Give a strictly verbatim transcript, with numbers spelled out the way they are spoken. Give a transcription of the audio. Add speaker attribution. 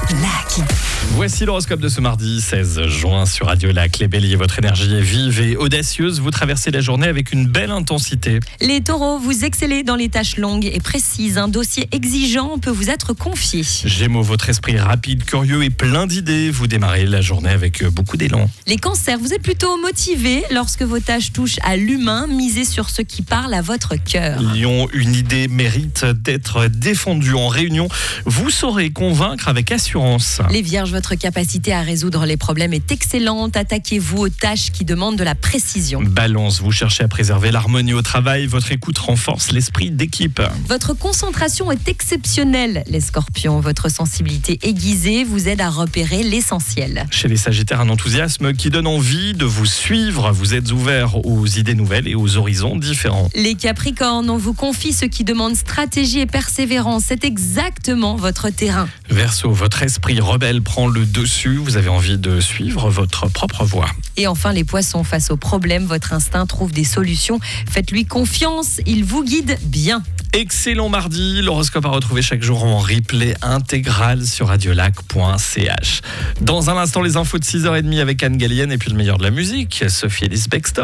Speaker 1: Lac.
Speaker 2: Voici l'horoscope de ce mardi seize juin sur Radio Lac. Les béliers, votre énergie est vive et audacieuse. Vous traversez la journée avec une belle intensité.
Speaker 1: Les taureaux, vous excellez dans les tâches longues et précises. Un dossier exigeant peut vous être confié.
Speaker 2: Gémeaux, votre esprit rapide, curieux et plein d'idées. Vous démarrez la journée avec beaucoup d'élan.
Speaker 1: Les cancers, vous êtes plutôt motivés lorsque vos tâches touchent à l'humain. Misez sur ce qui parle à votre cœur.
Speaker 2: Lion, une idée mérite d'être défendue en réunion. Vous saurez convaincre avec assurance.
Speaker 1: Les vierges, votre capacité à résoudre les problèmes est excellente. Attaquez-vous aux tâches qui demandent de la précision.
Speaker 2: Balance, vous cherchez à préserver l'harmonie au travail. Votre écoute renforce l'esprit d'équipe.
Speaker 1: Votre concentration est exceptionnelle. Les scorpions, votre sensibilité aiguisée vous aide à repérer l'essentiel.
Speaker 2: Chez les sagittaires, un enthousiasme qui donne envie de vous suivre. Vous êtes ouverts aux idées nouvelles et aux horizons différents.
Speaker 1: Les capricornes, on vous confie ce qui demande stratégie et persévérance. C'est exactement votre terrain.
Speaker 2: Verseau, votre esprit rebelle prend le dessus. Vous avez envie de suivre votre propre voie.
Speaker 1: Et enfin, les poissons, face aux problèmes, votre instinct trouve des solutions. Faites-lui confiance, il vous guide bien.
Speaker 2: Excellent mardi, l'horoscope à retrouver chaque jour en replay intégral sur radiolac point c h. Dans un instant, les infos de six heures trente avec Anne Gallienne et puis le meilleur de la musique, Sophie Ellis Bextor.